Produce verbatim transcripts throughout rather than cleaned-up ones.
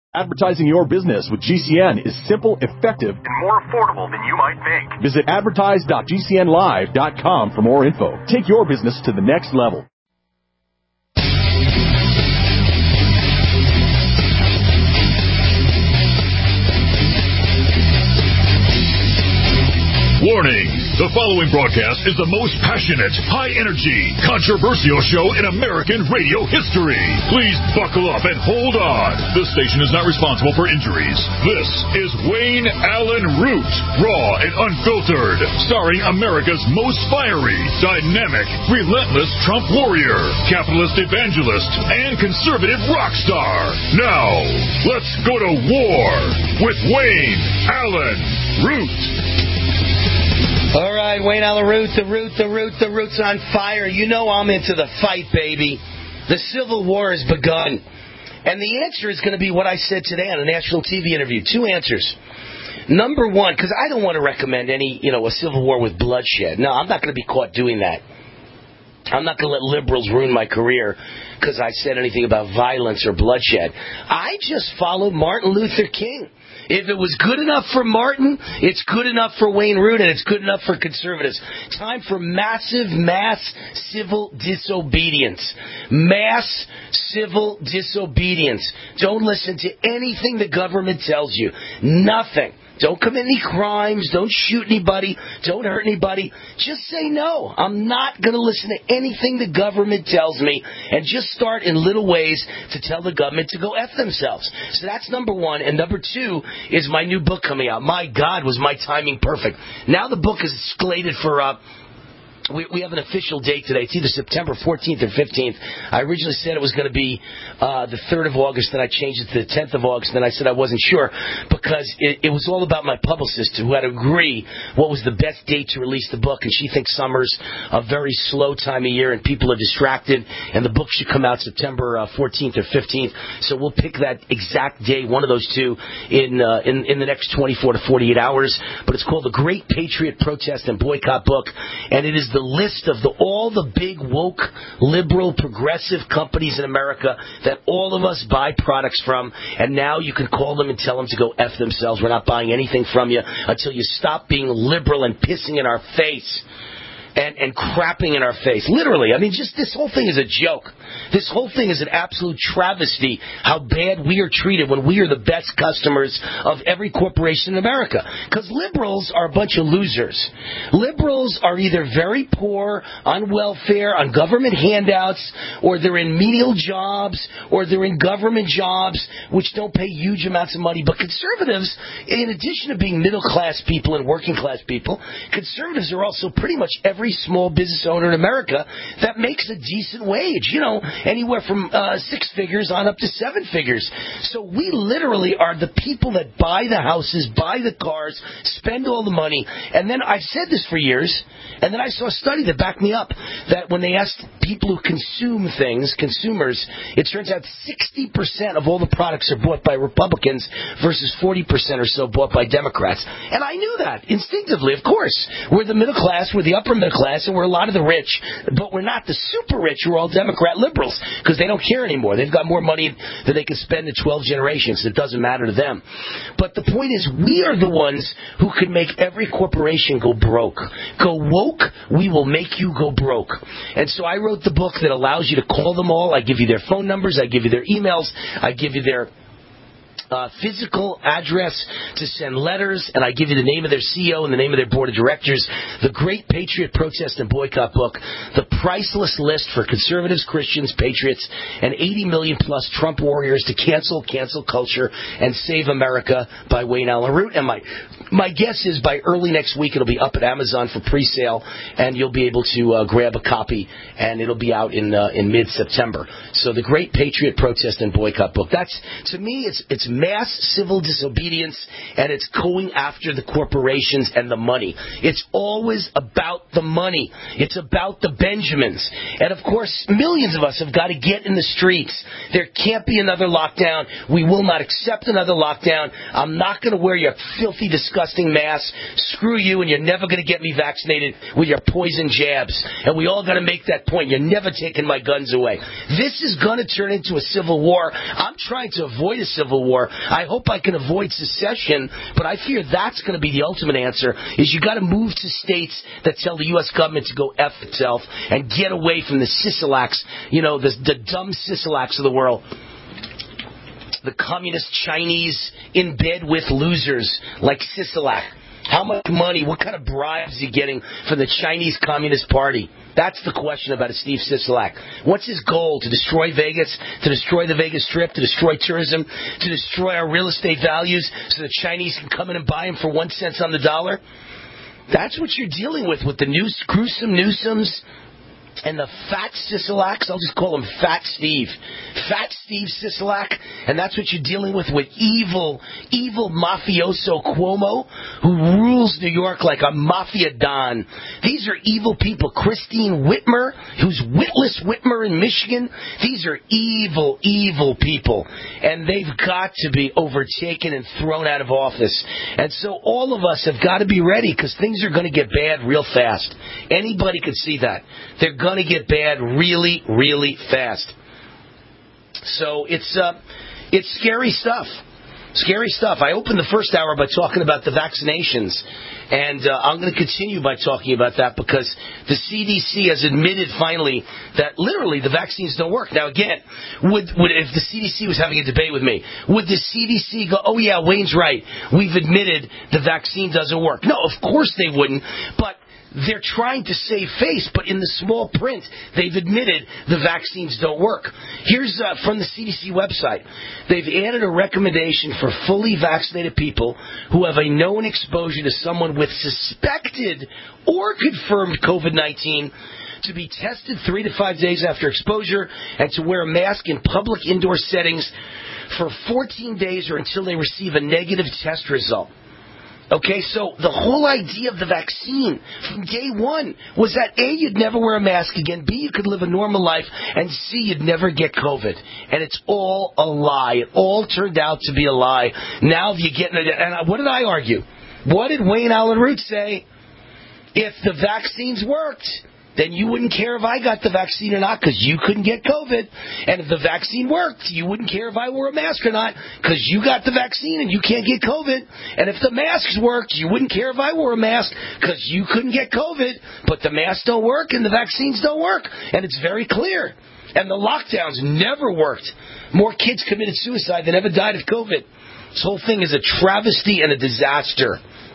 Advertising your business with G C N is simple, effective, and more affordable than you might think. Visit advertise dot g c n live dot com for more info. Take your business to the next level. Warning! The following broadcast is the most passionate, high-energy, controversial show in American radio history. Please buckle up and hold on. This station is not responsible for injuries. This is Wayne Allen Root, raw and unfiltered, starring America's most fiery, dynamic, relentless Trump warrior, capitalist evangelist, and conservative rock star. Now, let's go to war with Wayne Allen Root. All right, Wayne Allen Root, the Root, the Root, the Root's on fire. You know I'm into the fight, baby. The Civil War has begun. And the answer is going to be what I said today on a national T V interview. Two answers. Number one, because I don't want to recommend any, you know, a civil war with bloodshed. No, I'm not going to be caught doing that. I'm not going to let liberals ruin my career because I said anything about violence or bloodshed. I just followed Martin Luther King. If it was good enough for Martin, it's good enough for Wayne Root, and it's good enough for conservatives. Time for massive, mass civil disobedience. Mass civil disobedience. Don't listen to anything the government tells you. Nothing. Don't commit any crimes. Don't shoot anybody. Don't hurt anybody. Just say no. I'm not going to listen to anything the government tells me, and just start in little ways to tell the government to go F themselves. So that's number one. And number two is my new book coming out. My God, was my timing perfect. Now the book is slated for... Uh, We, we have an official date today. It's either September fourteenth or fifteenth. I originally said it was going to be uh, the third of August, then I changed it to the tenth of August, then I said I wasn't sure because it, it was all about my publicist who had to agree what was the best date to release the book, and she thinks summer's a very slow time of year and people are distracted, and the book should come out September uh, fourteenth or fifteenth. So we'll pick that exact day, one of those two, in, uh, in, in the next twenty-four to forty-eight hours. But it's called The Great Patriot Protest and Boycott Book, and it is the list of the, all the big, woke, liberal, progressive companies in America that all of us buy products from, and now you can call them and tell them to go F themselves. We're not buying anything from you until you stop being liberal and pissing in our face. And, and crapping in our face. Literally. I mean, just this whole thing is a joke. This whole thing is an absolute travesty how bad we are treated when we are the best customers of every corporation in America. Because liberals are a bunch of losers. Liberals are either very poor, on welfare, on government handouts, or they're in menial jobs, or they're in government jobs, which don't pay huge amounts of money. But conservatives, in addition to being middle-class people and working-class people, conservatives are also pretty much every Every small business owner in America that makes a decent wage, you know, anywhere from uh, six figures on up to seven figures. So we literally are the people that buy the houses, buy the cars, spend all the money. And then I've said this for years, and then I saw a study that backed me up, that when they asked people who consume things, consumers, it turns out sixty percent of all the products are bought by Republicans versus forty percent or so bought by Democrats. And I knew that instinctively, of course. We're the middle class, we're the upper middle class, and we're a lot of the rich, but we're not the super rich who are all Democrat liberals, because they don't care anymore. They've got more money than they can spend in twelve generations. It doesn't matter to them. But the point is, we are the ones who could make every corporation go broke. Go woke, we will make you go broke. And so I wrote the book that allows you to call them all. I give you their phone numbers, I give you their emails, I give you their Uh, physical address to send letters, and I give you the name of their C E O and the name of their board of directors. The Great Patriot Protest and Boycott Book, the priceless list for conservatives, Christians, patriots, and eighty million plus Trump warriors to cancel, cancel culture, and save America by Wayne Allen Root. And my my guess is by early next week it'll be up at Amazon for pre-sale, and you'll be able to uh, grab a copy, and it'll be out in uh, in mid-September. So the Great Patriot Protest and Boycott Book. That's, to me, it's it's mass civil disobedience, and it's going after the corporations and the money. It's always about the money. It's about the Benjamins. And, of course, millions of us have got to get in the streets. There can't be another lockdown. We will not accept another lockdown. I'm not going to wear your filthy, disgusting mask. Screw you, and you're never going to get me vaccinated with your poison jabs. And we all got to make that point. You're never taking my guns away. This is going to turn into a civil war. I'm trying to avoid a civil war. I hope I can avoid secession, but I fear that's going to be the ultimate answer, is you got to move to states that tell the U S government to go F itself and get away from the Sisolaks, you know, the, the dumb Sisolaks of the world. The communist Chinese in bed with losers like Sisolak. How much money, what kind of bribes is he getting from the Chinese Communist Party? That's the question about a Steve Sisolak. What's his goal? To destroy Vegas? To destroy the Vegas Strip? To destroy tourism? To destroy our real estate values so the Chinese can come in and buy them for one cent on the dollar? That's what you're dealing with, with the new gruesome Newsoms and the fat Sisolaks. I'll just call him Fat Steve. Fat Steve Sisolak. And that's what you're dealing with with evil, evil mafioso Cuomo, who rules New York like a mafia don. These are evil people. Christine Whitmer, who's Witless Whitmer in Michigan. These are evil, evil people. And they've got to be overtaken and thrown out of office. And so all of us have got to be ready, because things are going to get bad real fast. Anybody could see that. They're going to get bad really, really fast. So it's uh, it's scary stuff. Scary stuff. I opened the first hour by talking about the vaccinations, and uh, I'm going to continue by talking about that, because the C D C has admitted finally that literally the vaccines don't work. Now again, would, would if the C D C was having a debate with me, would the C D C go, oh yeah, Wayne's right, we've admitted the vaccine doesn't work? No, of course they wouldn't, but they're trying to save face, but in the small print, they've admitted the vaccines don't work. Here's uh, from the C D C website. They've added a recommendation for fully vaccinated people who have a known exposure to someone with suspected or confirmed COVID nineteen to be tested three to five days after exposure and to wear a mask in public indoor settings for fourteen days or until they receive a negative test result. Okay, so the whole idea of the vaccine from day one was that A, you'd never wear a mask again, B, you could live a normal life, and C, you'd never get COVID. And it's all a lie. It all turned out to be a lie. Now you get, and what did I argue? What did Wayne Allen Root say? If the vaccines worked, then you wouldn't care if I got the vaccine or not, because you couldn't get COVID. And if the vaccine worked, you wouldn't care if I wore a mask or not, because you got the vaccine and you can't get COVID. And if the masks worked, you wouldn't care if I wore a mask, because you couldn't get COVID. But the masks don't work and the vaccines don't work. And it's very clear. And the lockdowns never worked. More kids committed suicide than ever died of COVID. This whole thing is a travesty and a disaster.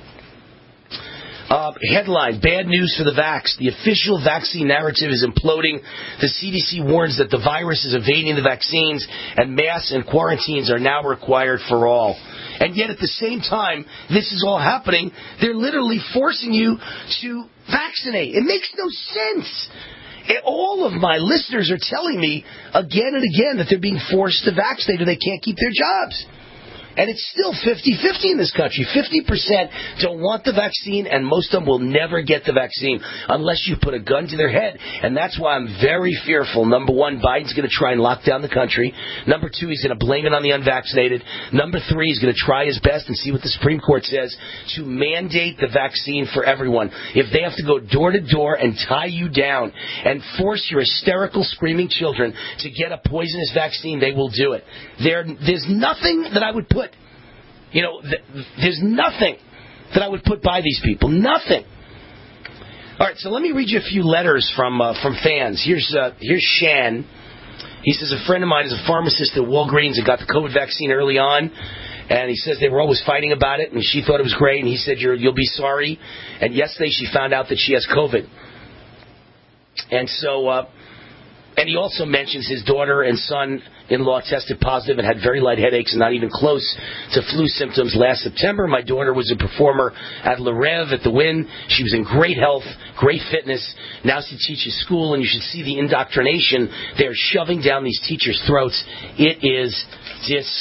Uh, headline, bad news for the vax. The official vaccine narrative is imploding. The C D C warns that the virus is evading the vaccines, and masks and quarantines are now required for all. And yet at the same time, this is all happening, they're literally forcing you to vaccinate. It makes no sense. All of my listeners are telling me again and again that they're being forced to vaccinate or they can't keep their jobs. And it's still fifty-fifty in this country. fifty percent don't want the vaccine, and most of them will never get the vaccine unless you put a gun to their head. And that's why I'm very fearful. Number one, Biden's going to try and lock down the country. Number two, he's going to blame it on the unvaccinated. Number three, he's going to try his best and see what the Supreme Court says to mandate the vaccine for everyone. If they have to go door to door and tie you down and force your hysterical, screaming children to get a poisonous vaccine, they will do it. There, there's nothing that I would put You know, th- there's nothing that I would put by these people. Nothing. All right, so let me read you a few letters from uh, from fans. Here's uh, here's Shan. He says, a friend of mine is a pharmacist at Walgreens and got the COVID vaccine early on. And he says they were always fighting about it, and she thought it was great. And he said, You're, you'll be sorry. And yesterday she found out that she has COVID. And so... Uh, And he also mentions his daughter and son-in-law tested positive and had very light headaches and not even close to flu symptoms last September. My daughter was a performer at Le Rêve at the Wynn. She was in great health, great fitness. Now she teaches school, and you should see the indoctrination they're shoving down these teachers' throats. It is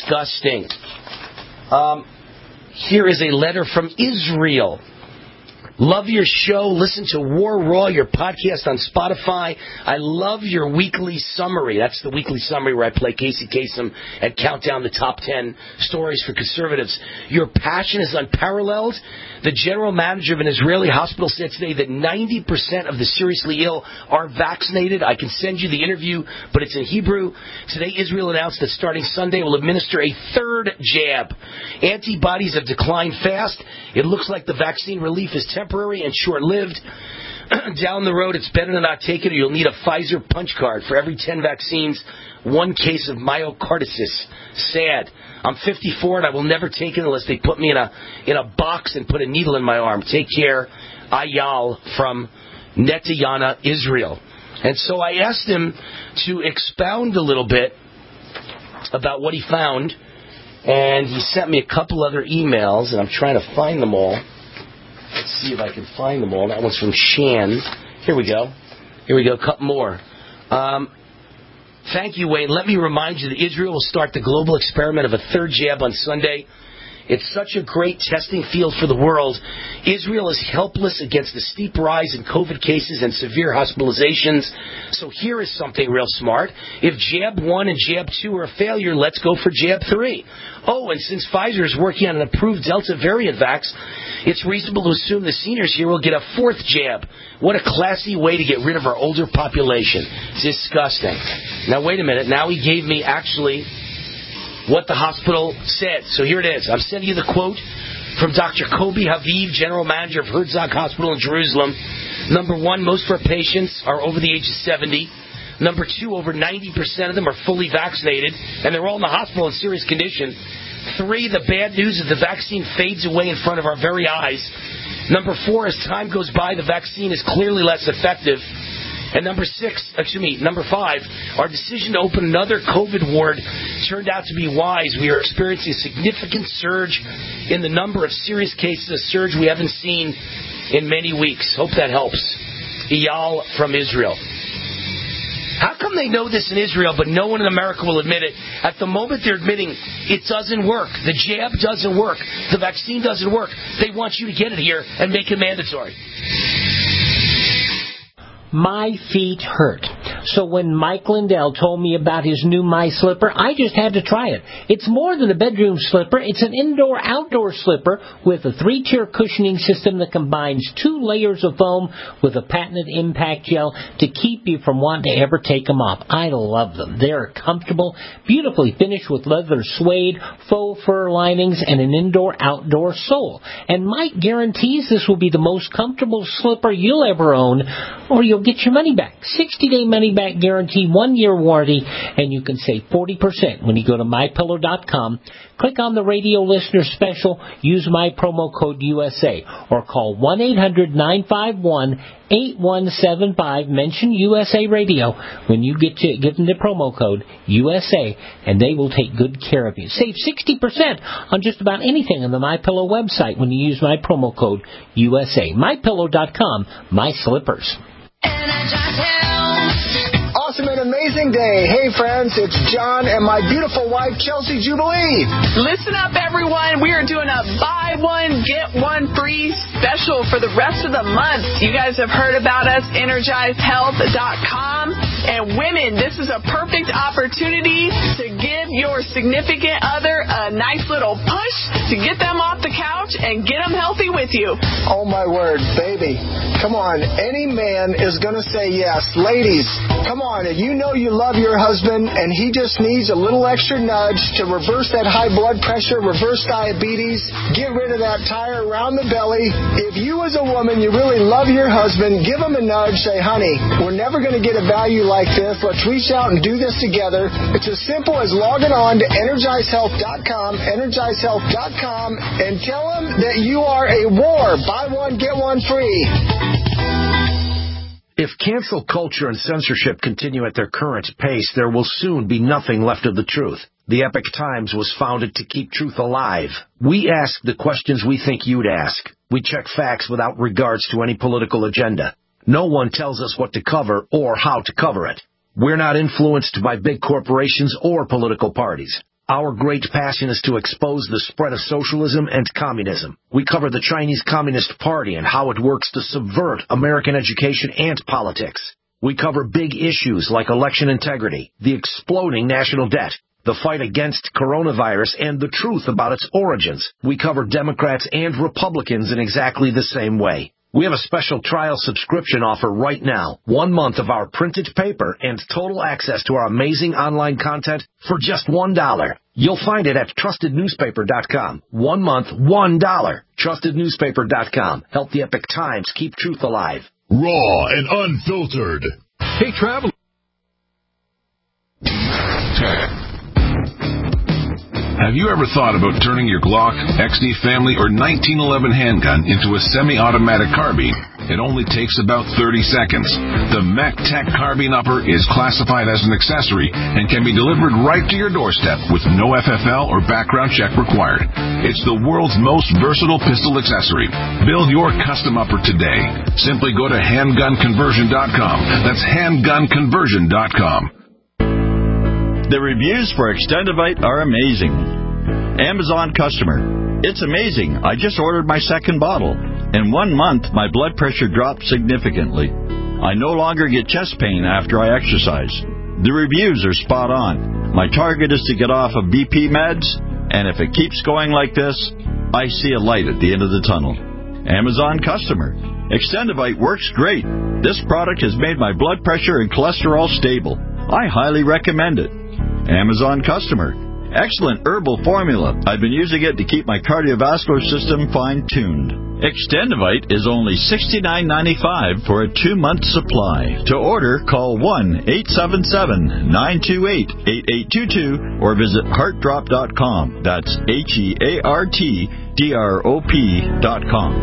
disgusting. Um, here is a letter from Israel. Love your show. Listen to War Raw, your podcast on Spotify. I love your weekly summary. That's the weekly summary where I play Casey Kasem and count down the top ten stories for conservatives. Your passion is unparalleled. The general manager of an Israeli hospital said today that ninety percent of the seriously ill are vaccinated. I can send you the interview, but it's in Hebrew. Today, Israel announced that starting Sunday will administer a third jab. Antibodies have declined fast. It looks like the vaccine relief is temporary and short-lived. Down the road, it's better to not take it, or you'll need a Pfizer punch card. For every ten vaccines, one case of myocarditis. Sad. I'm fifty-four, and I will never take it unless they put me in a in a box and put a needle in my arm. Take care. Ayal from Netayana, Israel. And so I asked him to expound a little bit about what he found, and he sent me a couple other emails, and I'm trying to find them all. Let's see if I can find them all. That one's from Shan. Here we go. Here we go. A couple more. Um, thank you, Wayne. Let me remind you that Israel will start the global experiment of a third jab on Sunday. It's such a great testing field for the world. Israel is helpless against the steep rise in COVID cases and severe hospitalizations. So here is something real smart. If jab one and jab two are a failure, let's go for jab three. Oh, and since Pfizer is working on an approved Delta variant vax, it's reasonable to assume the seniors here will get a fourth jab. What a classy way to get rid of our older population. Disgusting. Now, wait a minute. Now he gave me actually what the hospital said. So here it is. I'm sending you the quote from Doctor Kobi Haviv, general manager of Herzog Hospital in Jerusalem. Number one, most of our patients are over the age of seventy. Number two, over ninety percent of them are fully vaccinated, and they're all in the hospital in serious condition. Three, the bad news is the vaccine fades away in front of our very eyes. Number four, as time goes by, the vaccine is clearly less effective. And number six, excuse me, number five, our decision to open another COVID ward turned out to be wise. We are experiencing a significant surge in the number of serious cases, a surge we haven't seen in many weeks. Hope that helps. Eyal from Israel. How come they know this in Israel, but no one in America will admit it? At the moment, they're admitting it doesn't work. The jab doesn't work. The vaccine doesn't work. They want you to get it here and make it mandatory. My feet hurt. So when Mike Lindell told me about his new My Slipper, I just had to try it. It's more than a bedroom slipper. It's an indoor-outdoor slipper with a three-tier cushioning system that combines two layers of foam with a patented impact gel to keep you from wanting to ever take them off. I love them. They're comfortable, beautifully finished with leather suede, faux fur linings, and an indoor-outdoor sole. And Mike guarantees this will be the most comfortable slipper you'll ever own, or you'll get your money back. sixty-day money-back guarantee, one-year warranty, and you can save forty percent when you go to my pillow dot com. Click on the radio listener special, use my promo code U S A, or call one eight hundred nine five one eight one seven five. Mention U S A Radio when you get to give them the promo code U S A, and they will take good care of you. Save sixty percent on just about anything on the MyPillow website when you use my promo code U S A. my pillow dot com, my slippers. Awesome and amazing day. Hey, friends, it's John and my beautiful wife, Chelsea Jubilee. Listen up, everyone. We are doing a buy one, get one free special for the rest of the month. You guys have heard about us, energized health dot com. And women, this is a perfect opportunity to give your significant other a nice little push to get them off the couch and get them healthy with you. Oh, my word, baby. Come on. Any man is going to say yes. Ladies, come on. If you know you love your husband and he just needs a little extra nudge to reverse that high blood pressure, reverse diabetes, get rid of that tire around the belly. If you as a woman, you really love your husband, give him a nudge. Say, honey, we're never going to get a value like this. Let's reach out and do this together. It's as simple as logging on to energize health dot com, energize health dot com, and tell him that you are a war. Buy one, get one free. If cancel culture and censorship continue at their current pace, there will soon be nothing left of the truth. The Epoch Times was founded to keep truth alive. We ask the questions we think you'd ask. We check facts without regards to any political agenda. No one tells us what to cover or how to cover it. We're not influenced by big corporations or political parties. Our great passion is to expose the spread of socialism and communism. We cover the Chinese Communist Party and how it works to subvert American education and politics. We cover big issues like election integrity, the exploding national debt, the fight against coronavirus, and the truth about its origins. We cover Democrats and Republicans in exactly the same way. We have a special trial subscription offer right now. One month of our printed paper and total access to our amazing online content for just one dollar. You'll find it at trusted newspaper dot com. One month, one dollar. trusted newspaper dot com. Help the Epic Times keep truth alive. Raw and unfiltered. Hey, traveler. Have you ever thought about turning your Glock, X D Family, or nineteen eleven handgun into a semi-automatic carbine? It only takes about thirty seconds. The Mech Tech Carbine Upper is classified as an accessory and can be delivered right to your doorstep with no F F L or background check required. It's the world's most versatile pistol accessory. Build your custom upper today. Simply go to handgun conversion dot com. That's handgun conversion dot com. The reviews for Extendivite are amazing. Amazon customer. It's amazing. I just ordered my second bottle. In one month, my blood pressure dropped significantly. I no longer get chest pain after I exercise. The reviews are spot on. My target is to get off of B P meds, and if it keeps going like this, I see a light at the end of the tunnel. Amazon customer. Extendivite works great. This product has made my blood pressure and cholesterol stable. I highly recommend it. Amazon customer. Excellent herbal formula. I've been using it to keep my cardiovascular system fine-tuned. Extendivite is only sixty-nine ninety-five for a two-month supply. To order, call one eight seven seven, nine two eight, eight eight two two or visit heart drop dot com. That's H E A R T D R O P dot com.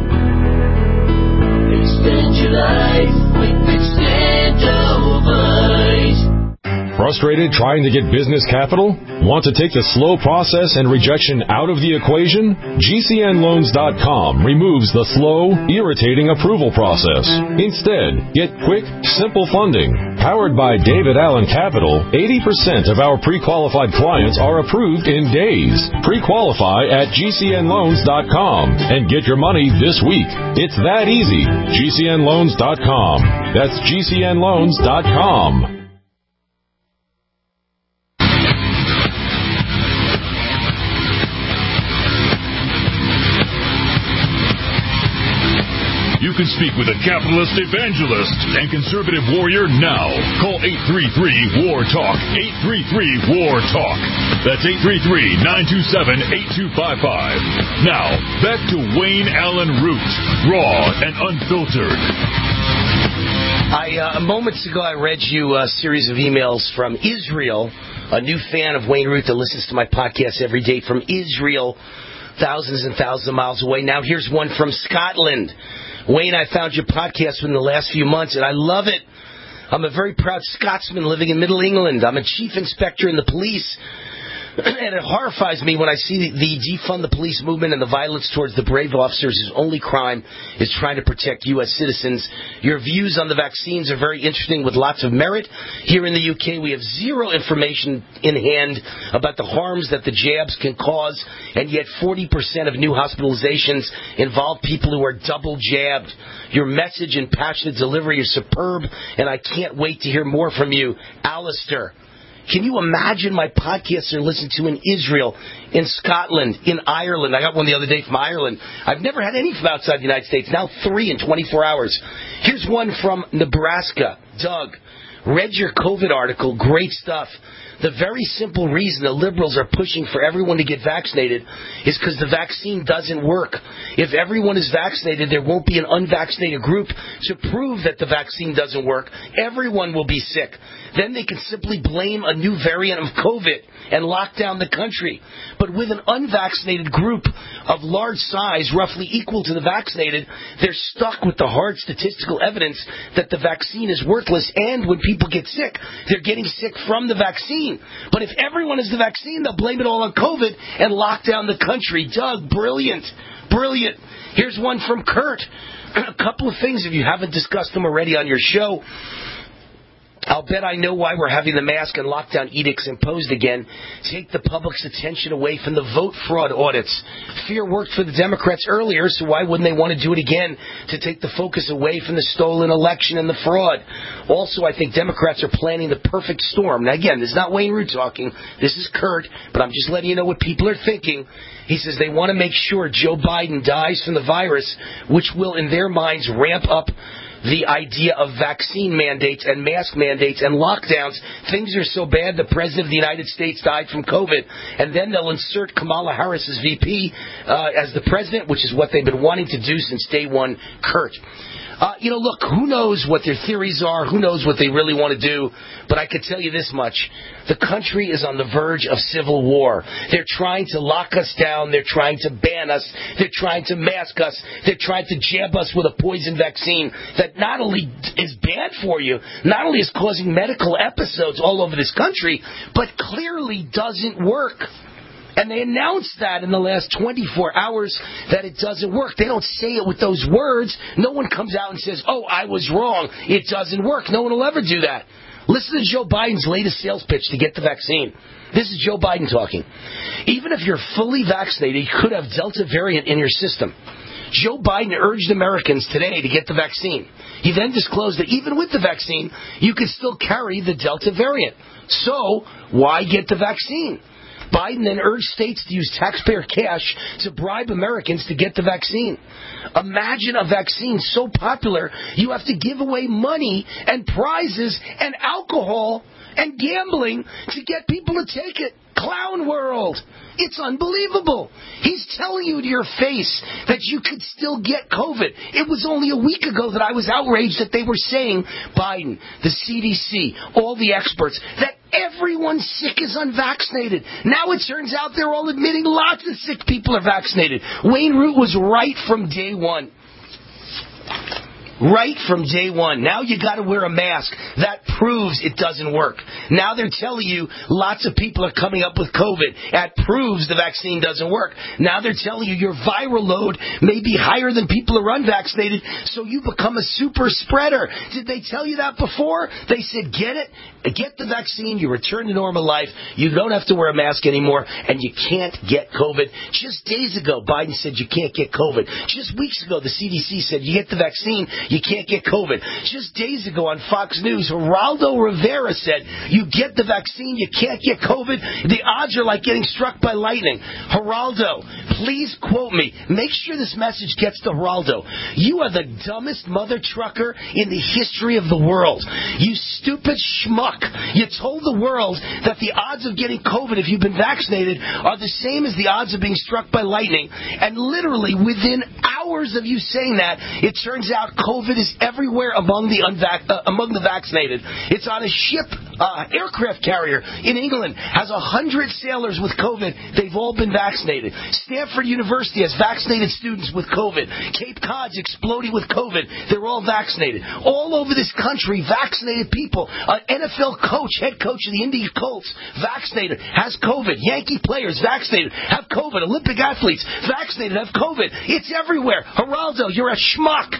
Extend your life with Extendivite. Frustrated trying to get business capital? Want to take the slow process and rejection out of the equation? G C N loans dot com removes the slow, irritating approval process. Instead, get quick, simple funding. Powered by David Allen Capital, eighty percent of our pre-qualified clients are approved in days. Pre-qualify at G C N loans dot com and get your money this week. It's that easy. G C N loans dot com. That's G C N loans dot com. You can speak with a capitalist evangelist and conservative warrior now. Call eight three three, W A R, TALK. eight three three, W A R, TALK. That's eight three three, nine two seven, eight two five five. Now, back to Wayne Allen Root, raw and unfiltered. I, uh, moments ago, I read you a series of emails from Israel, a new fan of Wayne Root that listens to my podcast every day from Israel, thousands and thousands of miles away. Now, here's one from Scotland. Wayne, I found your podcast in the last few months, and I love it. I'm a very proud Scotsman living in Middle England. I'm a chief inspector in the police, and it horrifies me when I see the defund the police movement and the violence towards the brave officers whose only crime is trying to protect U S citizens. Your views on the vaccines are very interesting with lots of merit. Here in the U K, we have zero information in hand about the harms that the jabs can cause, and yet forty percent of new hospitalizations involve people who are double jabbed. Your message and passionate delivery are superb, and I can't wait to hear more from you. Alistair. Can you imagine my podcasts are listened to in Israel, in Scotland, in Ireland? I got one the other day from Ireland. I've never had any from outside the United States. Now three in twenty-four hours. Here's one from Nebraska. Doug, read your COVID article. Great stuff. The very simple reason the liberals are pushing for everyone to get vaccinated is because the vaccine doesn't work. If everyone is vaccinated, there won't be an unvaccinated group to prove that the vaccine doesn't work. Everyone will be sick. Then they can simply blame a new variant of COVID and lock down the country. But with an unvaccinated group of large size, roughly equal to the vaccinated, they're stuck with the hard statistical evidence that the vaccine is worthless, and when people get sick, they're getting sick from the vaccine. But if everyone is the vaccine, they'll blame it all on COVID and lock down the country. Doug, brilliant. Brilliant. Here's one from Kurt. A couple of things, if you haven't discussed them already on your show. I'll bet I know why we're having the mask and lockdown edicts imposed again. Take the public's attention away from the vote fraud audits. Fear worked for the Democrats earlier, so why wouldn't they want to do it again to take the focus away from the stolen election and the fraud? Also, I think Democrats are planning the perfect storm. Now, again, this is not Wayne Root talking. This is Kurt, but I'm just letting you know what people are thinking. He says they want to make sure Joe Biden dies from the virus, which will, in their minds, ramp up the idea of vaccine mandates and mask mandates and lockdowns. Things are so bad, the President of the United States died from COVID. And then they'll insert Kamala Harris as V P uh, as the president, which is what they've been wanting to do since day one, Kurt. Uh, you know, look, who knows what their theories are, who knows what they really want to do, but I could tell you this much. The country is on the verge of civil war. They're trying to lock us down. They're trying to ban us. They're trying to mask us. They're trying to jab us with a poison vaccine that not only is bad for you, not only is causing medical episodes all over this country, but clearly doesn't work. And they announced that in the last twenty-four hours that it doesn't work. They don't say it with those words. No one comes out and says, oh, I was wrong. It doesn't work. No one will ever do that. Listen to Joe Biden's latest sales pitch to get the vaccine. This is Joe Biden talking. Even if you're fully vaccinated, you could have Delta variant in your system. Joe Biden urged Americans today to get the vaccine. He then disclosed that even with the vaccine, you could still carry the Delta variant. So, why get the vaccine? Biden then urged states to use taxpayer cash to bribe Americans to get the vaccine. Imagine a vaccine so popular, you have to give away money and prizes and alcohol and gambling to get people to take it. Clown world. It's unbelievable. He's telling you to your face that you could still get COVID. It was only a week ago that I was outraged that they were saying, Biden, the C D C, all the experts, that everyone sick is unvaccinated. Now it turns out they're all admitting lots of sick people are vaccinated. Wayne Root was right from day one. Right from day one. Now you got to wear a mask. That proves it doesn't work. Now they're telling you lots of people are coming up with COVID. That proves the vaccine doesn't work. Now they're telling you your viral load may be higher than people who are unvaccinated, so you become a super spreader. Did they tell you that before? They said, get it, get the vaccine, you return to normal life, you don't have to wear a mask anymore, and you can't get COVID. Just days ago, Biden said you can't get COVID. Just weeks ago, the C D C said you get the vaccine, you can't get COVID. Just days ago on Fox News, Geraldo Rivera said, you get the vaccine, you can't get COVID. The odds are like getting struck by lightning. Geraldo, please quote me. Make sure this message gets to Geraldo. You are the dumbest mother trucker in the history of the world. You stupid schmuck. You told the world that the odds of getting COVID if you've been vaccinated are the same as the odds of being struck by lightning. And literally within hours of you saying that, it turns out COVID COVID is everywhere among the unvac- uh, among the vaccinated. It's on a ship, uh, aircraft carrier in England, has a hundred sailors with COVID. They've all been vaccinated. Stanford University has vaccinated students with COVID. Cape Cod's exploding with COVID. They're all vaccinated. All over this country, vaccinated people. An N F L coach, head coach of the Indy Colts, vaccinated, has COVID. Yankee players, vaccinated, have COVID. Olympic athletes, vaccinated, have COVID. It's everywhere. Geraldo, you're a schmuck.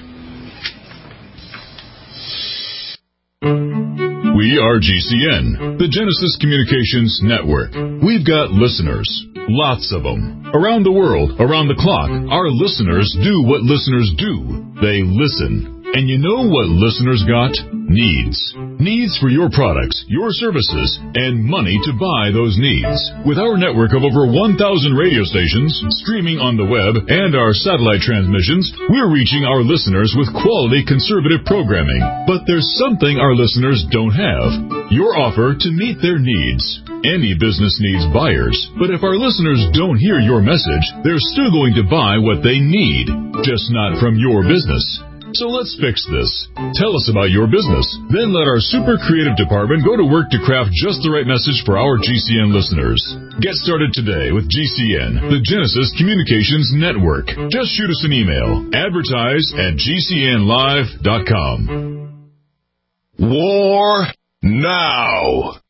We are G C N, the Genesis Communications Network. We've got listeners, lots of them, around the world, around the clock. Our listeners do what listeners do. They listen. And you know what listeners got? Needs. Needs for your products, your services, and money to buy those needs. With our network of over one thousand radio stations, streaming on the web, and our satellite transmissions, we're reaching our listeners with quality conservative programming. But there's something our listeners don't have. Your offer to meet their needs. Any business needs buyers, but if our listeners don't hear your message, they're still going to buy what they need, just not from your business. So let's fix this. Tell us about your business. Then let our super creative department go to work to craft just the right message for our G C N listeners. Get started today with G C N, the Genesis Communications Network. Just shoot us an email. Advertise at G C N live dot com. War now.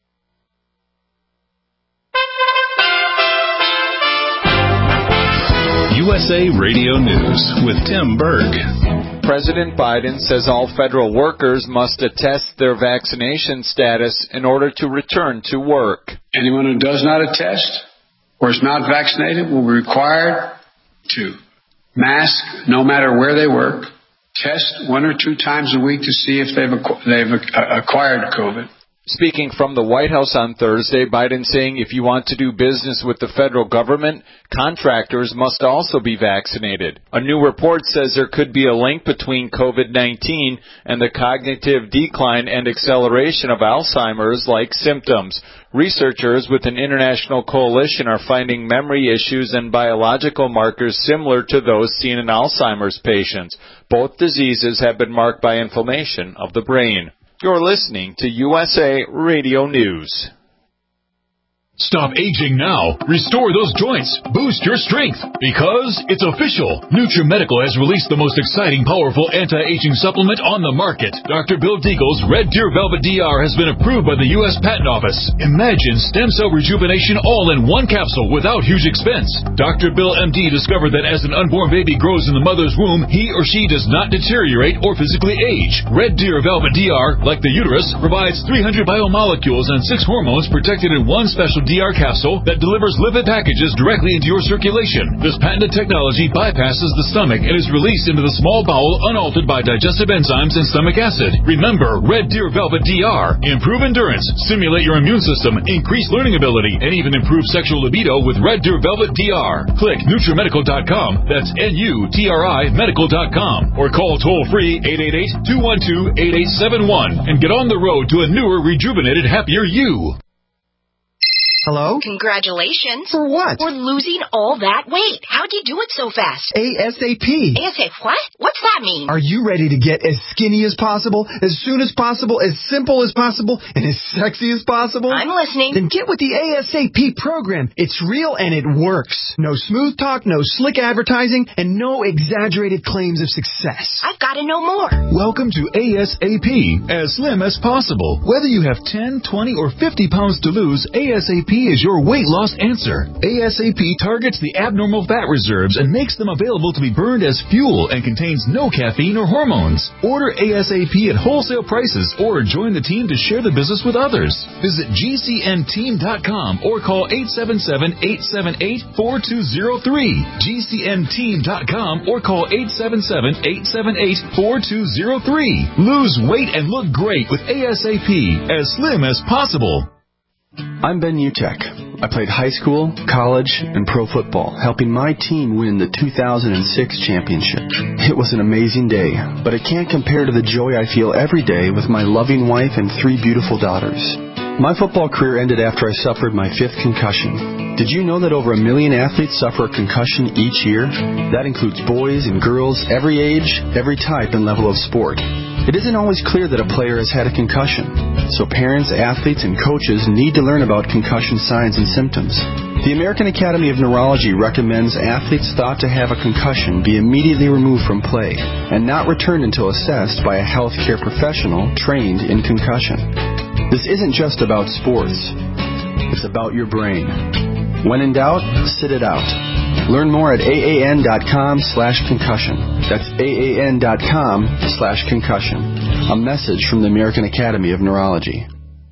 U S A Radio News with Tim Berg. President Biden says all federal workers must attest their vaccination status in order to return to work. Anyone who does not attest or is not vaccinated will be required to mask no matter where they work, test one or two times a week to see if they've acqu- they've acquired COVID. Speaking from the White House on Thursday, Biden saying if you want to do business with the federal government, contractors must also be vaccinated. A new report says there could be a link between COVID nineteen and the cognitive decline and acceleration of Alzheimer's-like symptoms. Researchers with an international coalition are finding memory issues and biological markers similar to those seen in Alzheimer's patients. Both diseases have been marked by inflammation of the brain. You're listening to U S A Radio News. Stop aging now. Restore those joints. Boost your strength. Because it's official. NutriMedical has released the most exciting, powerful anti-aging supplement on the market. Doctor Bill Deagle's Red Deer Velvet D R has been approved by the U S Patent Office. Imagine stem cell rejuvenation all in one capsule without huge expense. Doctor Bill M D discovered that as an unborn baby grows in the mother's womb, he or she does not deteriorate or physically age. Red Deer Velvet D R, like the uterus, provides three hundred biomolecules and six hormones protected in one special D R capsule that delivers lipid packages directly into your circulation. This patented technology bypasses the stomach and is released into the small bowel unaltered by digestive enzymes and stomach acid. Remember, Red Deer Velvet D R. Improve endurance, stimulate your immune system, increase learning ability, and even improve sexual libido with Red Deer Velvet D R. Click NutriMedical dot com, that's N U T R I medical dot com, or call toll-free eight eight eight, two one two, eight eight seven one and get on the road to a newer, rejuvenated, happier you. Hello? Congratulations. For what? For losing all that weight. How'd you do it so fast? ASAP. ASAP what? What's that mean? Are you ready to get as skinny as possible, as soon as possible, as simple as possible, and as sexy as possible? I'm listening. Then get with the ASAP program. It's real and it works. No smooth talk, no slick advertising, and no exaggerated claims of success. I've got to know more. Welcome to ASAP, as slim as possible. Whether you have ten, twenty, or fifty pounds to lose, ASAP is your weight loss answer. ASAP targets the abnormal fat reserves and makes them available to be burned as fuel and contains no caffeine or hormones. Order ASAP at wholesale prices or join the team to share the business with others. Visit G C N team dot com or call eight seven seven, eight seven eight, four two zero three. G C N team dot com or call eight seven seven, eight seven eight, four two zero three. Lose weight and look great with ASAP, as slim as possible. I'm Ben Utek. I played high school, college, and pro football, helping my team win the two thousand six championship. It was an amazing day, but it can't compare to the joy I feel every day with my loving wife and three beautiful daughters. My football career ended after I suffered my fifth concussion. Did you know that over a million athletes suffer a concussion each year? That includes boys and girls, every age, every type and level of sport. It isn't always clear that a player has had a concussion, so parents, athletes, and coaches need to learn about concussion signs and symptoms. The American Academy of Neurology recommends athletes thought to have a concussion be immediately removed from play and not returned until assessed by a healthcare professional trained in concussion. This isn't just about sports. It's about your brain. When in doubt, sit it out. Learn more at A A N dot com slash concussion. That's A A N dot com slash concussion. A message from the American Academy of Neurology.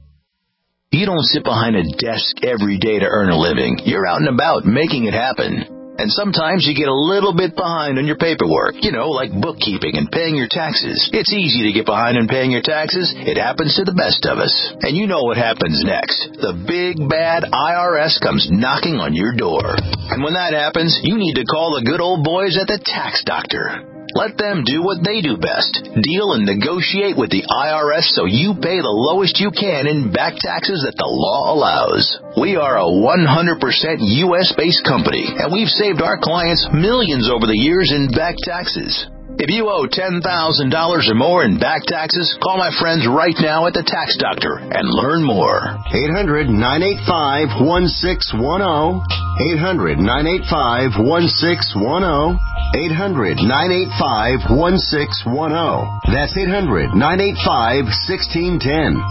You don't sit behind a desk every day to earn a living. You're out and about making it happen. And sometimes you get a little bit behind on your paperwork, you know, like bookkeeping and paying your taxes. It's easy to get behind on paying your taxes. It happens to the best of us. And you know what happens next. The big, bad I R S comes knocking on your door. And when that happens, you need to call the good old boys at the Tax Doctor. Let them do what they do best. Deal and negotiate with the I R S so you pay the lowest you can in back taxes that the law allows. We are a one hundred percent U S-based company, and we've saved our clients millions over the years in back taxes. If you owe ten thousand dollars or more in back taxes, call my friends right now at the Tax Doctor and learn more. eight hundred, nine eight five, one six one zero. eight hundred, nine eight five, one six one zero. eight hundred, nine eight five, one six one zero. That's eight hundred, nine eight five, one six one zero.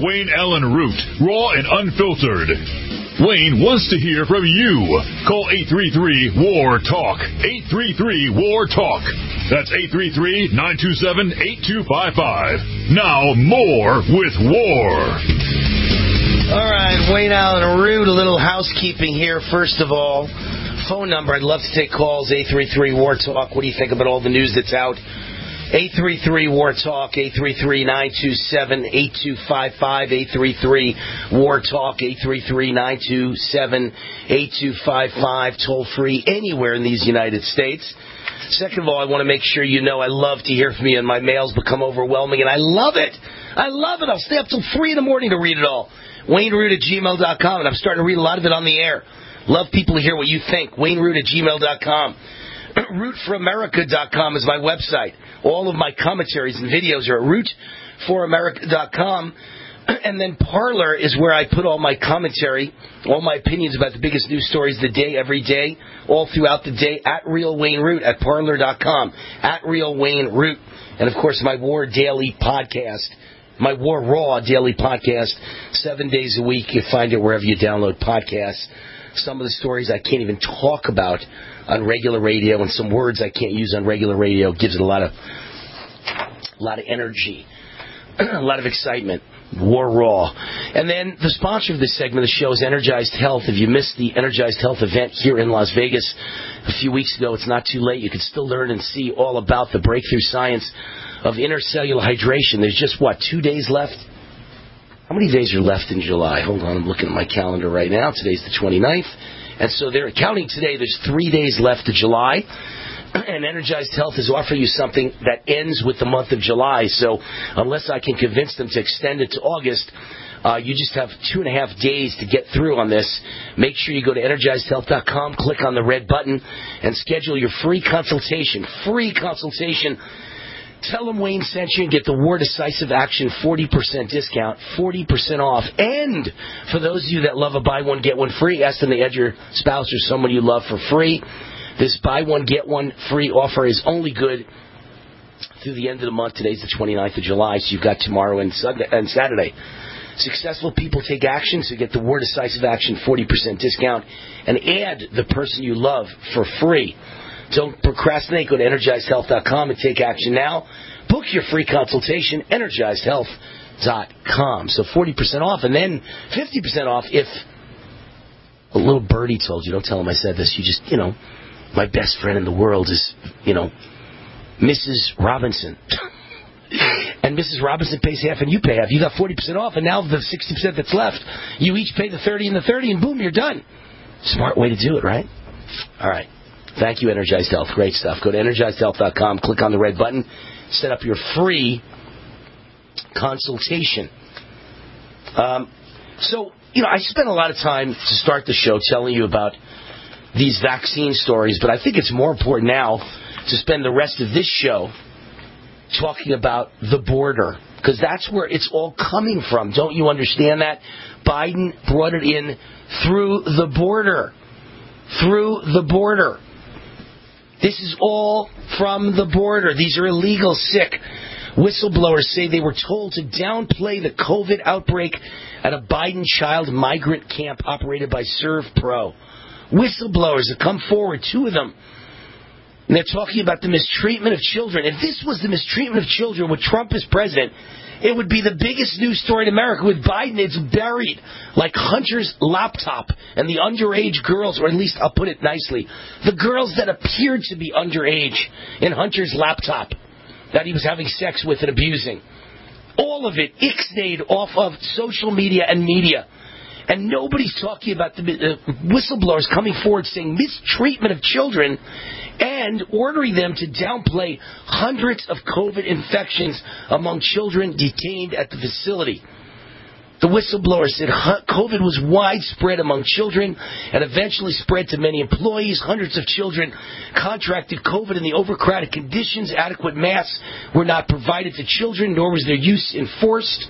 Wayne Allen Root, raw and unfiltered. Wayne wants to hear from you. Call eight three three, W A R, TALK. eight three three, W A R, TALK. That's eight three three, nine two seven, eight two five five. Now, more with War. All right, Wayne Allen Root, a little housekeeping here. First of all, phone number. I'd love to take calls, eight three three, W A R, TALK. What do you think about all the news that's out? eight three three, W A R, TALK, eight three three, nine two seven, eight two five five, eight three three, W A R, TALK, eight three three, nine two seven, eight two five five, toll free anywhere in these United States. Second of all, I want to make sure you know I love to hear from you, and my mails become overwhelming, and I love it. I love it. I'll stay up till three in the morning to read it all. Wayne Root at gmail dot com, and I'm starting to read a lot of it on the air. Love people to hear what you think. Wayne Root at gmail dot com. root for america dot com is my website. All of my commentaries and videos are at root for america dot com. And then Parler is where I put all my commentary, all my opinions about the biggest news stories of the day, every day, all throughout the day, at Real Wayne Root, at parler dot com, at Real Wayne Root. And, of course, my War Daily podcast, my War Raw Daily podcast, seven days a week. You find it wherever you download podcasts. Some of the stories I can't even talk about on regular radio, and some words I can't use on regular radio. Gives it a lot of, a lot of energy, a lot of excitement. War Raw. And then the sponsor of this segment of the show is Energized Health. If you missed the Energized Health event here in Las Vegas a few weeks ago, it's not too late. You can still learn and see all about the breakthrough science of intercellular hydration. There's just, what, two days left? How many days are left in July? Hold on, I'm looking at my calendar right now. Today's the twenty-ninth. And so they're counting today. There's three days left of July. And Energized Health is offering you something that ends with the month of July. So unless I can convince them to extend it to August, uh, you just have two and a half days to get through on this. Make sure you go to energized health dot com, click on the red button, and schedule your free consultation. Free consultation. Tell them Wayne sent you and get the War Decisive Action forty percent discount, forty percent off. And for those of you that love a buy one, get one free, ask them to add your spouse or someone you love for free. This buy one, get one free offer is only good through the end of the month. Today's the twenty-ninth of July, so you've got tomorrow and Sunday and Saturday. Successful people take action, so get the War Decisive Action forty percent discount and add the person you love for free. Don't procrastinate. Go to energized health dot com and take action now. Book your free consultation, energized health dot com. So forty percent off, and then fifty percent off if a little birdie told you. Don't tell him I said this. You just, you know, my best friend in the world is, you know, Missus Robinson. And Missus Robinson pays half and you pay half. You got forty percent off, and now the sixty percent that's left, you each pay the thirty and the thirty, and boom, you're done. Smart way to do it, right? All right. Thank you, Energized Health. Great stuff. Go to energized health dot com, click on the red button, set up your free consultation. Um, so, you know, I spent a lot of time to start the show telling you about these vaccine stories, but I think it's more important now to spend the rest of this show talking about the border, because that's where it's all coming from. Don't you understand that? Biden brought it in through the border. Through the border. This is all from the border. These are illegal, sick. Whistleblowers say they were told to downplay the COVID outbreak at a Biden child migrant camp operated by ServPro. Whistleblowers have come forward, two of them. And they're talking about the mistreatment of children. If this was the mistreatment of children with Trump as president, it would be the biggest news story in America. With Biden, it's buried like Hunter's laptop and the underage girls, or at least I'll put it nicely, the girls that appeared to be underage in Hunter's laptop that he was having sex with and abusing. All of it ixnayed off of social media and media. And nobody's talking about the uh, whistleblowers coming forward saying mistreatment of children and ordering them to downplay hundreds of COVID infections among children detained at the facility. The whistleblower said COVID was widespread among children and eventually spread to many employees. Hundreds of children contracted COVID in the overcrowded conditions. Adequate masks were not provided to children, nor was their use enforced.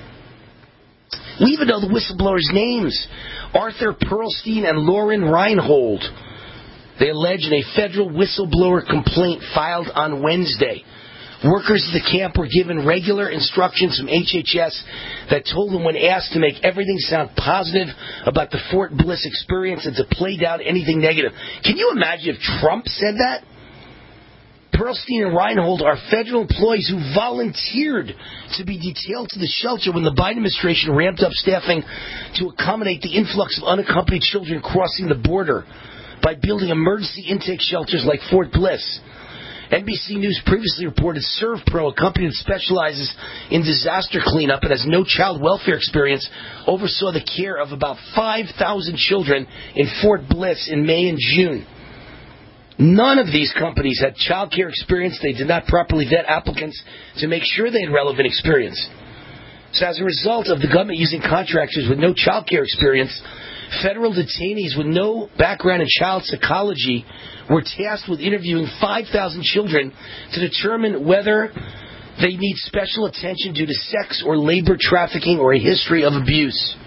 We even know the whistleblowers' names. Arthur Perlstein and Lauren Reinhold. They allege in a federal whistleblower complaint filed on Wednesday. Workers at the camp were given regular instructions from H H S that told them when asked to make everything sound positive about the Fort Bliss experience and to play down anything negative. Can you imagine if Trump said that? Pearlstein and Reinhold are federal employees who volunteered to be detailed to the shelter when the Biden administration ramped up staffing to accommodate the influx of unaccompanied children crossing the border by building emergency intake shelters like Fort Bliss. N B C News previously reported ServPro, a company that specializes in disaster cleanup and has no child welfare experience, oversaw the care of about five thousand children in Fort Bliss in May and June. None of these companies had child care experience. They did not properly vet applicants to make sure they had relevant experience. So as a result of the government using contractors with no child care experience, federal detainees with no background in child psychology were tasked with interviewing five thousand children to determine whether they need special attention due to sex or labor trafficking or a history of abuse.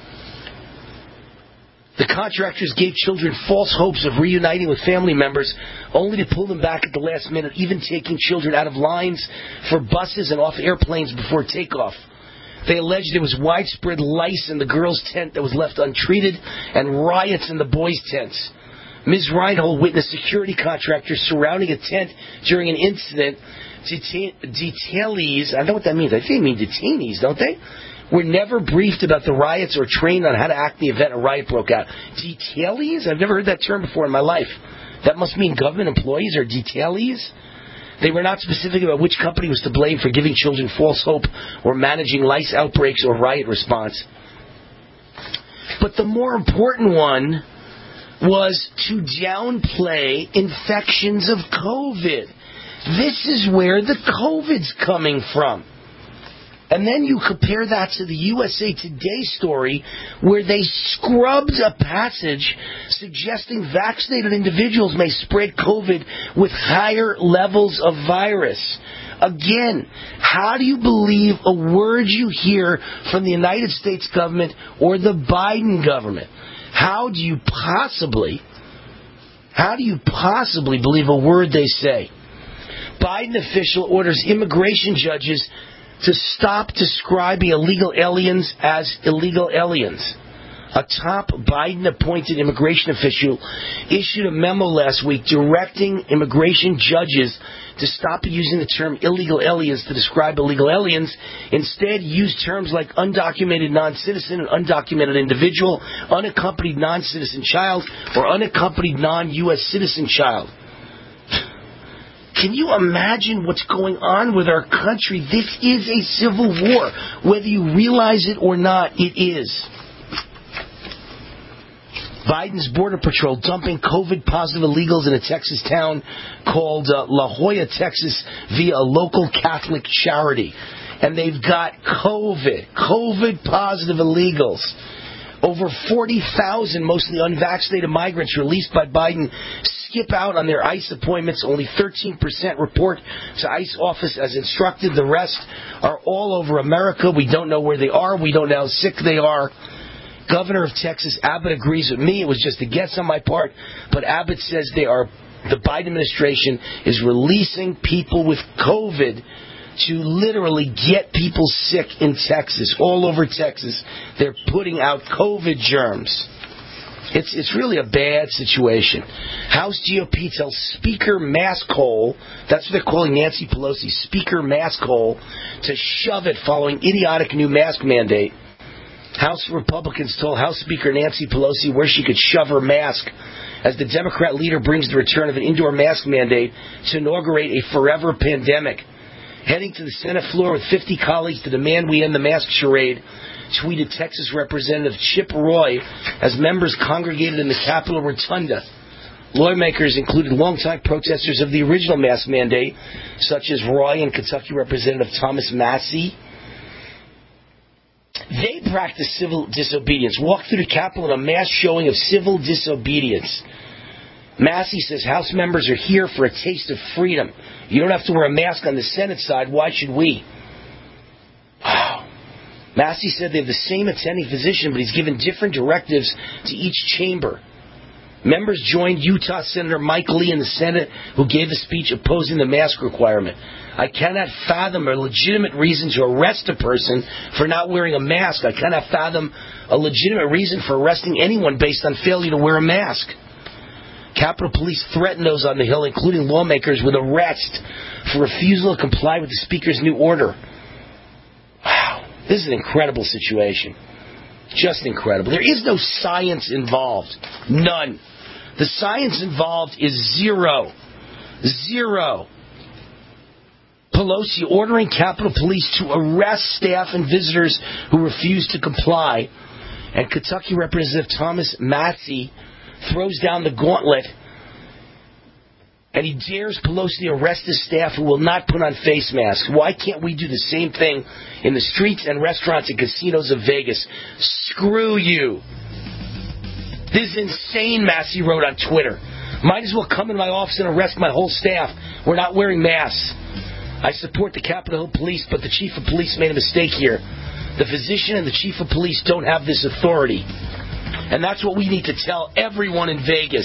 The contractors gave children false hopes of reuniting with family members, only to pull them back at the last minute, even taking children out of lines for buses and off airplanes before takeoff. They alleged there was widespread lice in the girls' tent that was left untreated and riots in the boys' tents. Miz Reinhold witnessed security contractors surrounding a tent during an incident. Deta- detailees, I know what that means. I think they mean detainees, don't they? Were never briefed about the riots or trained on how to act in the event a riot broke out. Detailees? I've never heard that term before in my life. That must mean government employees or detailees? They were not specific about which company was to blame for giving children false hope or managing lice outbreaks or riot response. But the more important one was to downplay infections of COVID. This is where the COVID's coming from. And then you compare that to the U S A Today story where they scrubbed a passage suggesting vaccinated individuals may spread COVID with higher levels of virus. Again, how do you believe a word you hear from the United States government or the Biden government? How do you possibly, how do you possibly believe a word they say? Biden official orders immigration judges to stop describing illegal aliens as illegal aliens. A top Biden-appointed immigration official issued a memo last week directing immigration judges to stop using the term illegal aliens to describe illegal aliens. Instead, use terms like undocumented non-citizen and undocumented individual, unaccompanied non-citizen child, or unaccompanied non-U S citizen child. Can you imagine what's going on with our country? This is a civil war. Whether you realize it or not, it is. Biden's Border Patrol dumping COVID-positive illegals in a Texas town called uh, La Joya, Texas, via a local Catholic charity. And they've got COVID, COVID-positive illegals. Over forty thousand mostly unvaccinated migrants released by Biden skip out on their ICE appointments. Only thirteen percent report to ICE office as instructed. The rest are all over America. We don't know where they are. We don't know how sick they are. Governor of Texas, Abbott, agrees with me. It was just a guess on my part. But Abbott says they are, the Biden administration is releasing people with COVID to literally get people sick in Texas, all over Texas. They're putting out COVID germs. It's it's really a bad situation. House G O P tells Speaker Maskhole, that's what they're calling Nancy Pelosi, Speaker Maskhole, to shove it following idiotic new mask mandate. House Republicans told House Speaker Nancy Pelosi where she could shove her mask as the Democrat leader brings the return of an indoor mask mandate to inaugurate a forever pandemic. Heading to the Senate floor with fifty colleagues to demand we end the mask charade, tweeted Texas Representative Chip Roy as members congregated in the Capitol Rotunda. Lawmakers included longtime protesters of the original mask mandate, such as Roy and Kentucky Representative Thomas Massie. They practiced civil disobedience, walked through the Capitol in a mass showing of civil disobedience. Massie says House members are here for a taste of freedom. You don't have to wear a mask on the Senate side. Why should we? Wow. Massie said they have the same attending physician, but he's given different directives to each chamber. Members joined Utah Senator Mike Lee in the Senate, who gave a speech opposing the mask requirement. I cannot fathom a legitimate reason to arrest a person for not wearing a mask. I cannot fathom a legitimate reason for arresting anyone based on failure to wear a mask. Capitol Police threatened those on the Hill, including lawmakers, with arrest for refusal to comply with the Speaker's new order. Wow, this is an incredible situation. Just incredible. There is no science involved. None. The science involved is zero. Zero. Pelosi ordering Capitol Police to arrest staff and visitors who refuse to comply. And Kentucky Representative Thomas Massie throws down the gauntlet, and he dares Pelosi to arrest his staff who will not put on face masks. Why can't we do the same thing in the streets and restaurants and casinos of Vegas? Screw you. This is insane, Massie wrote on Twitter. Might as well come in my office and arrest my whole staff. We're not wearing masks. I support the Capitol Hill Police, but the chief of police made a mistake here. The physician and the chief of police don't have this authority. And that's what we need to tell everyone in Vegas.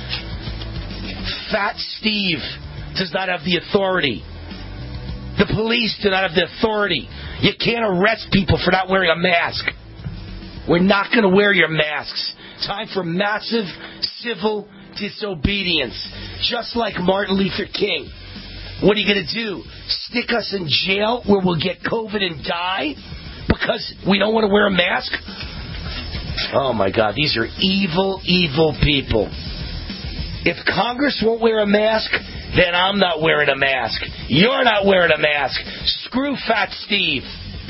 Fat Steve does not have the authority. The police do not have the authority. You can't arrest people for not wearing a mask. We're not going to wear your masks. Time for massive civil disobedience. Just like Martin Luther King. What are you going to do? Stick us in jail where we'll get COVID and die because we don't want to wear a mask? Oh, my God. These are evil, evil people. If Congress won't wear a mask, then I'm not wearing a mask. You're not wearing a mask. Screw Fat Steve.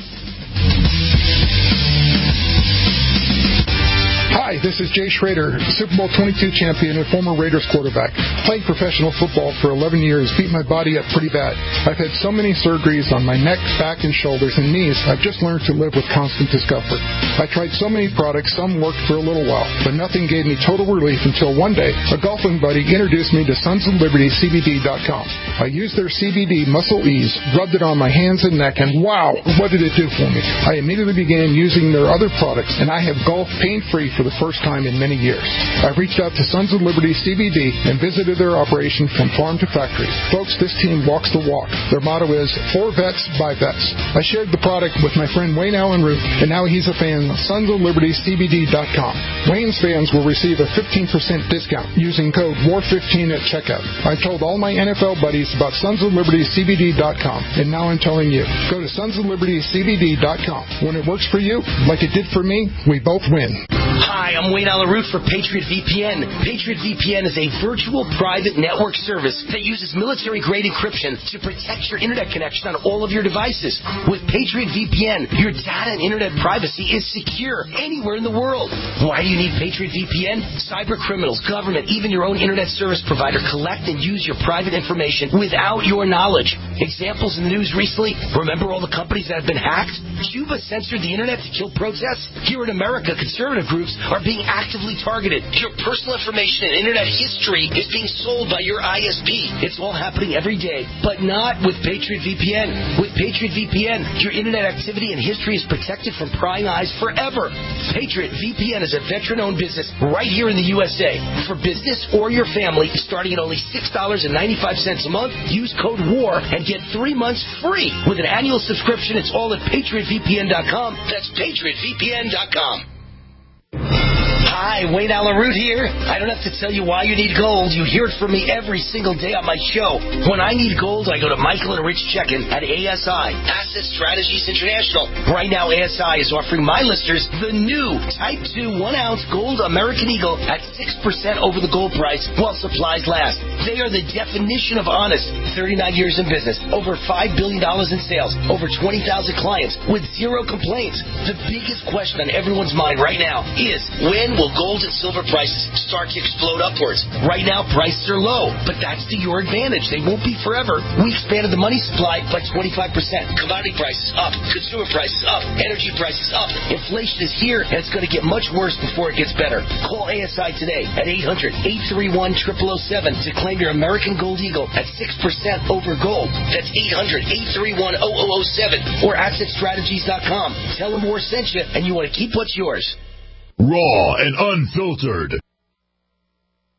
Hi, this is Jay Schrader, Super Bowl twenty-two champion and former Raiders quarterback. Playing professional football for eleven years beat my body up pretty bad. I've had so many surgeries on my neck, back, and shoulders and knees, I've just learned to live with constant discomfort. I tried so many products, some worked for a little while, but nothing gave me total relief until one day, a golfing buddy introduced me to Sons of Liberty C B D dot com. I used their C B D Muscle Ease, rubbed it on my hands and neck, and wow, what did it do for me? I immediately began using their other products, and I have golfed pain-free for the first time in many years. I've reached out to Sons of Liberty C B D and visited their operation from farm to factory. Folks, this team walks the walk. Their motto is, for vets, by vets. I shared the product with my friend Wayne Allen Root, and now he's a fan of Sons of Liberty C B D dot com. Wayne's fans will receive a fifteen percent discount using code W A R fifteen at checkout. I told all my N F L buddies about Sons of Liberty C B D dot com, and now I'm telling you. Go to Sons of Liberty C B D dot com. When it works for you, like it did for me, we both win. Hi, I'm Wayne Allen Root for Patriot V P N. Patriot V P N is a virtual private network service that uses military-grade encryption to protect your internet connection on all of your devices. With Patriot V P N, your data and internet privacy is secure anywhere in the world. Why do you need Patriot V P N? Cyber criminals, government, even your own internet service provider collect and use your private information without your knowledge. Examples in the news recently, remember all the companies that have been hacked? Cuba censored the internet to kill protests? Here in America, conservative groups are being actively targeted. Your personal information and internet history is being sold by your I S P. It's all happening every day, but not with Patriot V P N. With Patriot V P N, your internet activity and history is protected from prying eyes forever. Patriot V P N is a veteran-owned business right here in the U S A. For business or your family, starting at only six dollars and ninety-five cents a month, use code WAR and get three months free. With an annual subscription, it's all at Patriot V P N dot com. That's Patriot V P N dot com. Hi, Wayne Allen Root here. I don't have to tell you why you need gold. You hear it from me every single day on my show. When I need gold, I go to Michael and Rich Checkin at A S I, Asset Strategies International. Right now, A S I is offering my listeners the new Type two one ounce gold American Eagle at six percent over the gold price while supplies last. They are the definition of honest. thirty-nine years in business, over five billion dollars in sales, over twenty thousand clients with zero complaints. The biggest question on everyone's mind right now is, when will gold and silver prices start to explode upwards? Right now, prices are low, but that's to your advantage. They won't be forever. We expanded the money supply by twenty-five percent. Commodity prices up. Consumer prices up. Energy prices up. Inflation is here, and it's going to get much worse before it gets better. Call A S I today at eight hundred, eight three one, zero zero zero seven to claim your American Gold Eagle at six percent over gold. That's eight hundred, eight three one, zero zero zero seven or asset strategies dot com. Tell them War sent you, and you want to keep what's yours. Raw and unfiltered.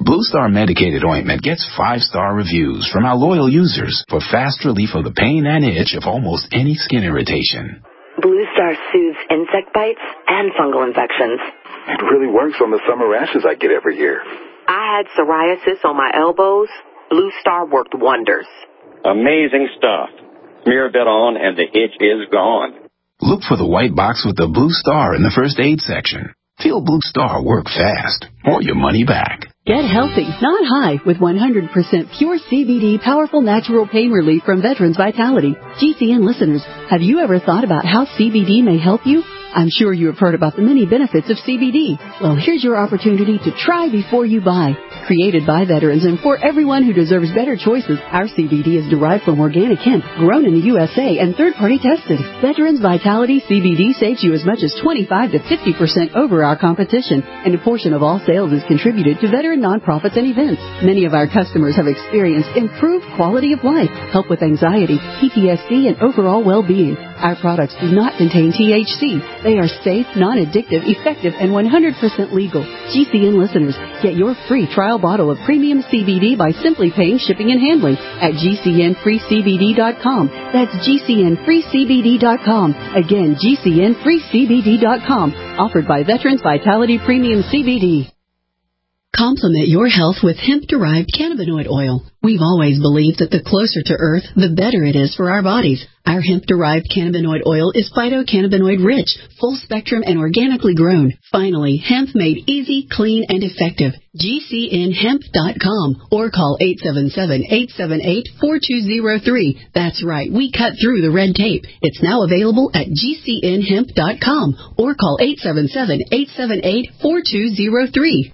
Blue Star Medicated Ointment gets five-star reviews from our loyal users for fast relief of the pain and itch of almost any skin irritation. Blue Star soothes insect bites and fungal infections. It really works on the summer rashes I get every year. I had psoriasis on my elbows. Blue Star worked wonders. Amazing stuff. Smear a bit on and the itch is gone. Look for the white box with the Blue Star in the first aid section. Feel Blue Star work fast or your money back. Get healthy, not high, with one hundred percent pure C B D powerful natural pain relief from Veterans Vitality. G C N listeners, have you ever thought about how C B D may help you? I'm sure you have heard about the many benefits of C B D. Well, here's your opportunity to try before you buy. Created by veterans and for everyone who deserves better choices, our C B D is derived from organic hemp, grown in the U S A and third-party tested. Veterans Vitality C B D saves you as much as twenty-five to fifty percent over our competition, and a portion of all sales is contributed to veteran nonprofits and events. Many of our customers have experienced improved quality of life, help with anxiety, P T S D, and overall well-being. Our products do not contain T H C. They are safe, non-addictive, effective, and one hundred percent legal. G C N listeners, get your free trial bottle of premium C B D by simply paying shipping and handling at G C N free C B D dot com. That's G C N free C B D dot com. Again, G C N free C B D dot com. Offered by Veterans Vitality Premium C B D. Complement your health with hemp-derived cannabinoid oil. We've always believed that the closer to Earth, the better it is for our bodies. Our hemp-derived cannabinoid oil is phytocannabinoid rich, full spectrum, and organically grown. Finally, hemp made easy, clean, and effective. G C N hemp dot com or call eight seven seven, eight seven eight, four two zero three. That's right, we cut through the red tape. It's now available at G C N hemp dot com or call eight seven seven, eight seven eight, four two zero three.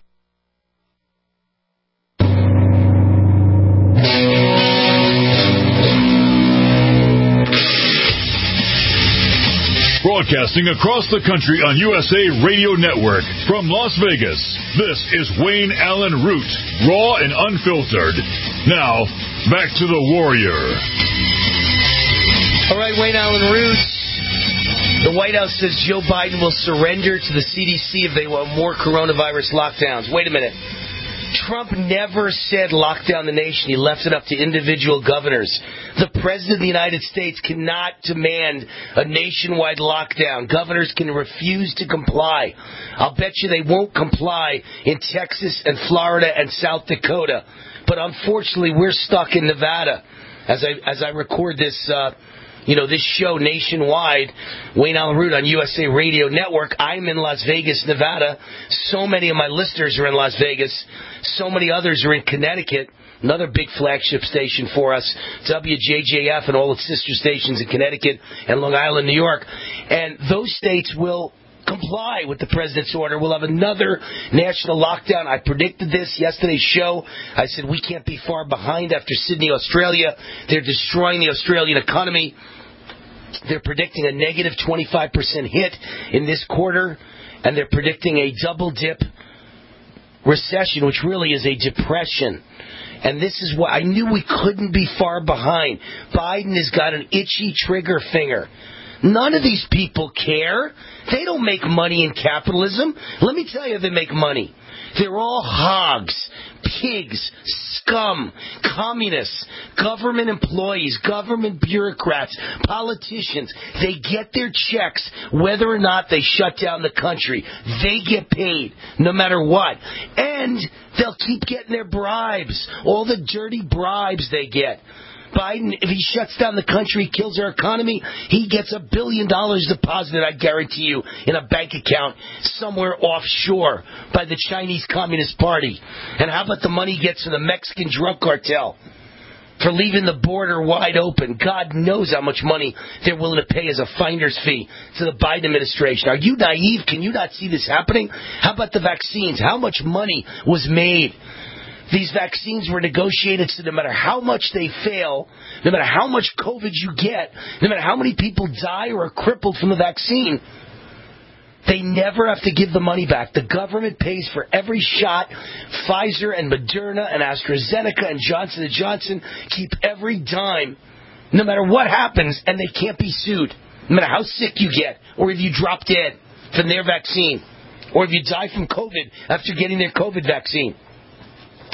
Broadcasting across the country on U S A Radio Network from Las Vegas, this is Wayne Allen Root, raw and unfiltered. Now, back to the Warrior. All right, Wayne Allen Root. The White House says Joe Biden will surrender to the C D C if they want more coronavirus lockdowns. Wait a minute. Trump never said lock down the nation. He left it up to individual governors. The President of the United States cannot demand a nationwide lockdown. Governors can refuse to comply. I'll bet you they won't comply in Texas and Florida and South Dakota. But unfortunately, we're stuck in Nevada. As I as I record this uh You know, this show nationwide, Wayne Allen Root on U S A Radio Network. I'm in Las Vegas, Nevada. So many of my listeners are in Las Vegas. So many others are in Connecticut, another big flagship station for us, W J J F and all its sister stations in Connecticut and Long Island, New York. And those states will comply with the president's order. We'll have another national lockdown. I predicted this yesterday's show. I said we can't be far behind after Sydney, Australia. They're destroying the Australian economy. They're predicting a negative twenty-five percent hit in this quarter, and they're predicting a double-dip recession, which really is a depression. And this is why I knew we couldn't be far behind. Biden has got an itchy trigger finger. None of these people care. They don't make money in capitalism. Let me tell you how they make money. They're all hogs, pigs, scum, communists, government employees, government bureaucrats, politicians. They get their checks whether or not they shut down the country. They get paid no matter what. And they'll keep getting their bribes, all the dirty bribes they get. Biden, if he shuts down the country, kills our economy, he gets a billion dollars deposited, I guarantee you, in a bank account somewhere offshore by the Chinese Communist Party. And how about the money he gets from the Mexican drug cartel for leaving the border wide open? God knows how much money they're willing to pay as a finder's fee to the Biden administration. Are you naive? Can you not see this happening? How about the vaccines? How much money was made? These vaccines were negotiated so no matter how much they fail, no matter how much COVID you get, no matter how many people die or are crippled from the vaccine, they never have to give the money back. The government pays for every shot. Pfizer and Moderna and AstraZeneca and Johnson and Johnson keep every dime, no matter what happens, and they can't be sued. No matter how sick you get or if you drop dead from their vaccine or if you die from COVID after getting their COVID vaccine.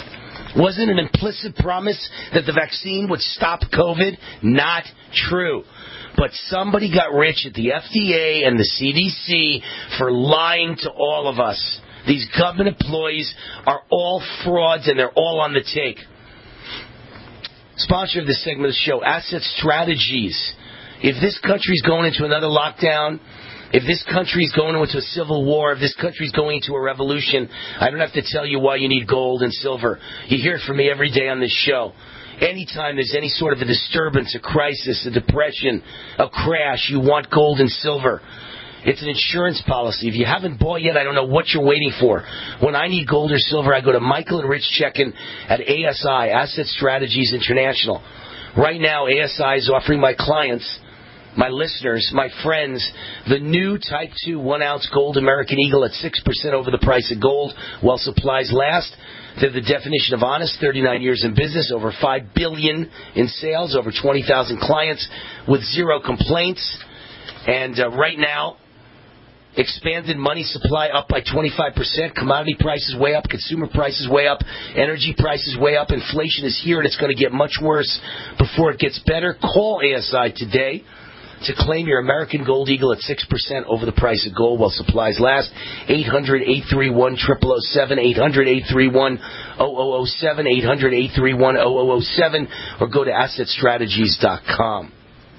Wasn't an implicit promise that the vaccine would stop COVID? Not true. But somebody got rich at the F D A and the C D C for lying to all of us. These government employees are all frauds, and they're all on the take. Sponsor of this segment of the show, Asset Strategies. If this country's going into another lockdown, if this country's going into a civil war, if this country's going into a revolution, I don't have to tell you why you need gold and silver. You hear it from me every day on this show. Anytime there's any sort of a disturbance, a crisis, a depression, a crash, you want gold and silver. It's an insurance policy. If you haven't bought yet, I don't know what you're waiting for. When I need gold or silver, I go to Michael and Rich Checkin at A S I, Asset Strategies International. Right now, A S I is offering my clients, my listeners, my friends, the new Type two one-ounce gold American Eagle at six percent over the price of gold while supplies last. They're the definition of honest, thirty-nine years in business, over five billion dollars in sales, over twenty thousand clients with zero complaints. And uh, right now, expanded money supply up by twenty-five percent. Commodity prices way up. Consumer prices way up. Energy prices way up. Inflation is here, and it's going to get much worse before it gets better. Call A S I today to claim your American Gold Eagle at six percent over the price of gold while supplies last. eight hundred, eight three one, zero zero zero seven, eight hundred, eight three one, zero zero zero seven, eight hundred, eight three one, zero zero zero seven, or go to asset strategies dot com.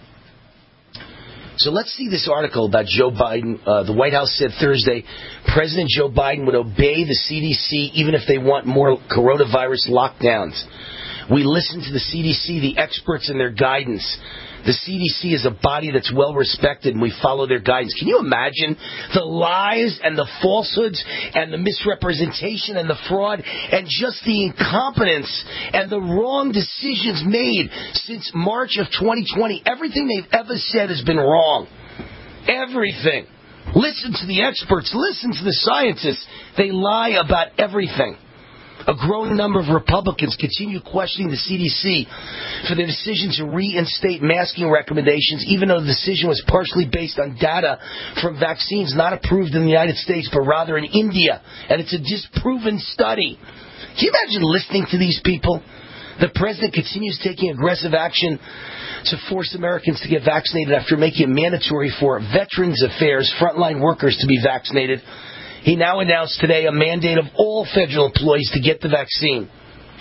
So let's see this article about Joe Biden. Uh, the White House said Thursday President Joe Biden would obey the C D C even if they want more coronavirus lockdowns. We listen to the C D C, the experts, and their guidance. The C D C is a body that's well respected, and we follow their guidance. Can you imagine the lies and the falsehoods and the misrepresentation and the fraud and just the incompetence and the wrong decisions made since March of twenty twenty? Everything they've ever said has been wrong. Everything. Listen to the experts. Listen to the scientists. They lie about everything. A growing number of Republicans continue questioning the C D C for their decision to reinstate masking recommendations, even though the decision was partially based on data from vaccines not approved in the United States, but rather in India. And it's a disproven study. Can you imagine listening to these people? The president continues taking aggressive action to force Americans to get vaccinated after making it mandatory for Veterans Affairs frontline workers to be vaccinated. He now announced today a mandate of all federal employees to get the vaccine.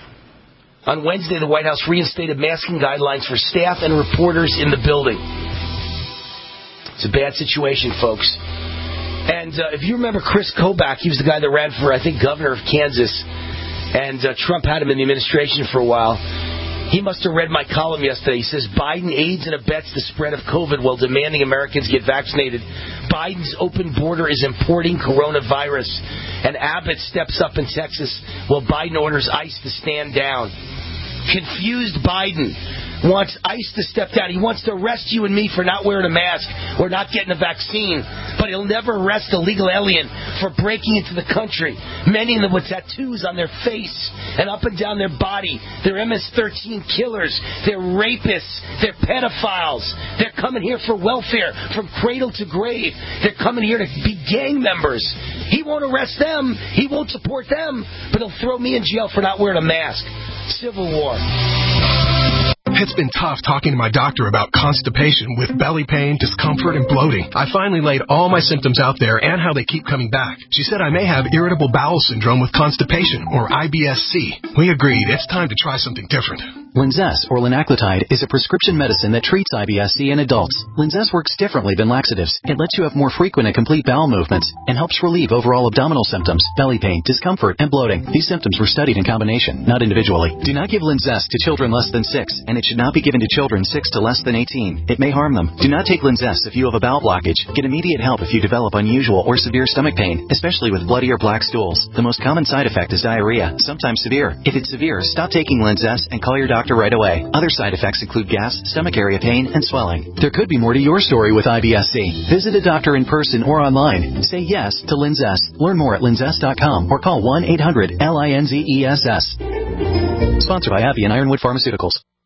On Wednesday, the White House reinstated masking guidelines for staff and reporters in the building. It's a bad situation, folks. And uh, if you remember Chris Kobach, he was the guy that ran for, I think, governor of Kansas. And uh, Trump had him in the administration for a while. He must have read my column yesterday. He says Biden aids and abets the spread of COVID while demanding Americans get vaccinated. Biden's open border is importing coronavirus. And Abbott steps up in Texas while Biden orders ICE to stand down. Confused Biden wants ICE to step down. He wants to arrest you and me for not wearing a mask or not getting a vaccine. But he'll never arrest a legal alien for breaking into the country. Many of them with tattoos on their face and up and down their body. They're M S thirteen killers. They're rapists. They're pedophiles. They're coming here for welfare from cradle to grave. They're coming here to be gang members. He won't arrest them. He won't support them. But he'll throw me in jail for not wearing a mask. Civil war. It's been tough talking to my doctor about constipation with belly pain, discomfort, and bloating. I finally laid all my symptoms out there and how they keep coming back. She said I may have irritable bowel syndrome with constipation, or I B S C. We agreed it's time to try something different. Linzess, or linaclotide, is a prescription medicine that treats I B S C in adults. Linzess works differently than laxatives. It lets you have more frequent and complete bowel movements and helps relieve overall abdominal symptoms, belly pain, discomfort, and bloating. These symptoms were studied in combination, not individually. Do not give Linzess to children less than six, and it should not be given to children six to less than eighteen. It may harm them. Do not take Linzess if you have a bowel blockage. Get immediate help if you develop unusual or severe stomach pain, especially with bloody or black stools. The most common side effect is diarrhea, sometimes severe. If it's severe, stop taking Linzess and call your doctor right away. Other side effects include gas, stomach area pain, and swelling. There could be more to your story with I B S C. Visit a doctor in person or online. Say yes to Linzess. Learn more at linzess dot com or call one eight hundred L I N Z E S S. Sponsored by AbbVie and Ironwood Pharmaceuticals.